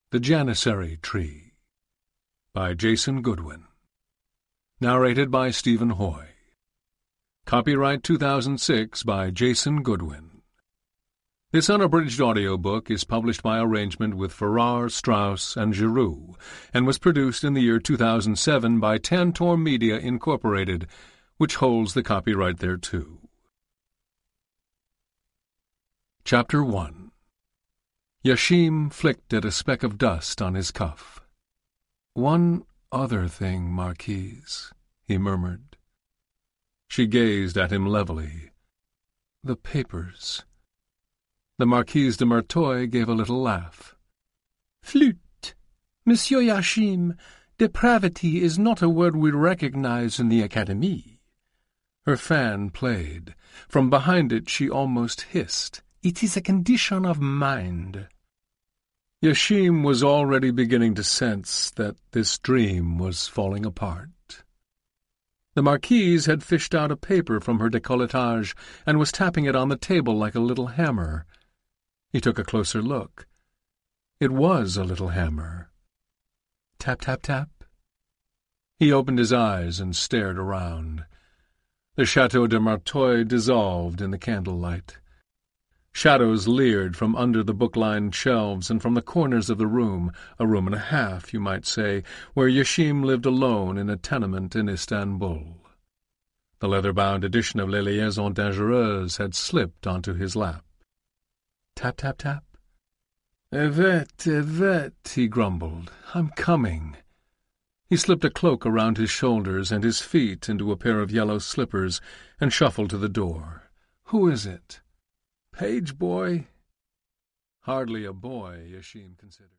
The Janissary Tree by Jason Goodwin. Narrated by Stephen Hoy. Copyright 2006 by Jason Goodwin. This unabridged audiobook is published by arrangement with Farrar, Straus, and Giroux, and was produced in the year 2007 by Tantor Media, Incorporated, which holds the copyright thereto. Chapter 1. Yashim flicked at a speck of dust on his cuff. "One other thing, Marquise," he murmured. She gazed at him levelly. "The papers." The Marquise de Merteuil gave a little laugh. "Flûte! Monsieur Yashim, depravity is not a word we recognize in the Académie." Her fan played. From behind it she almost hissed. "It is a condition of mind." Yashim was already beginning to sense that this dream was falling apart. The Marquise had fished out a paper from her décolletage and was tapping it on the table like a little hammer. He took a closer look. It was a little hammer. Tap, tap, tap. He opened his eyes and stared around. The Château de Merteuil dissolved in the candlelight. Shadows leered from under the book-lined shelves and from the corners of the room, a room and a half, you might say, where Yashim lived alone in a tenement in Istanbul. The leather-bound edition of Les Liaisons Dangereuses had slipped onto his lap. Tap, tap, tap. Evet, he grumbled. "I'm coming." He slipped a cloak around his shoulders and his feet into a pair of yellow slippers and shuffled to the door. "Who is it?" "Page boy." Hardly a boy, Yashim considered.